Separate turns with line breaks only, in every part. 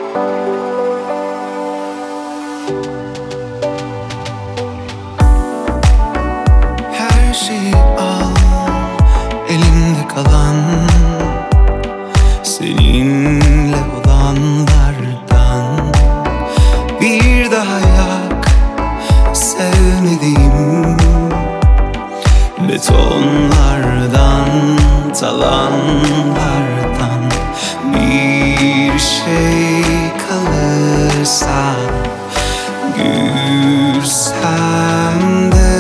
Her şeyi al, elinde kalan, seninle olanlardan. Bir daha yak sevmediğim betonlardan, talanlardan. Bir şey kalırsa gülsem de,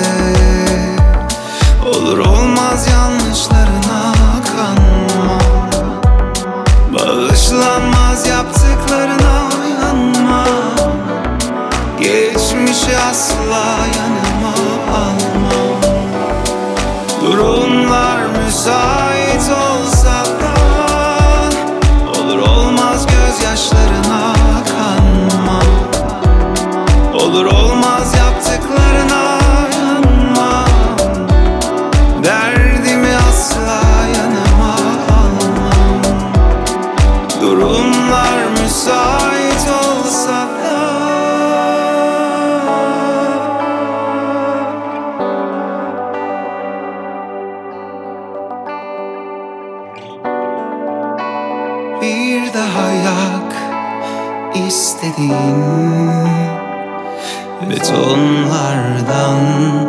olur olmaz yanlışlarına kanmam, bağışlanmaz yaptıklarına yanmam, geçmişi asla yanıma almam. Durumlar müsait olsa da, olur olmaz gözyaşlarına kanmam, olur olmaz yaptıklarına yanmam, derdimi asla yanıma almam. Durumlar müsait olsa da. Bir daha yak istediğin betonlardan,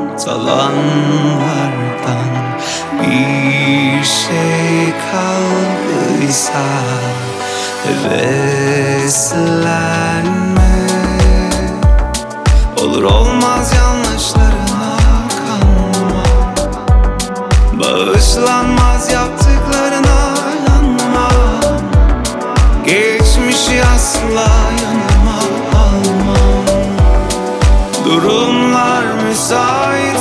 talanlardan. Bir şey kaldıysa heveslenme, olur olmaz yanlışlarına kanma, bağışlanmaz yaptıklarına yanma, geçmişi asla yanıma almam. Durumlar müsait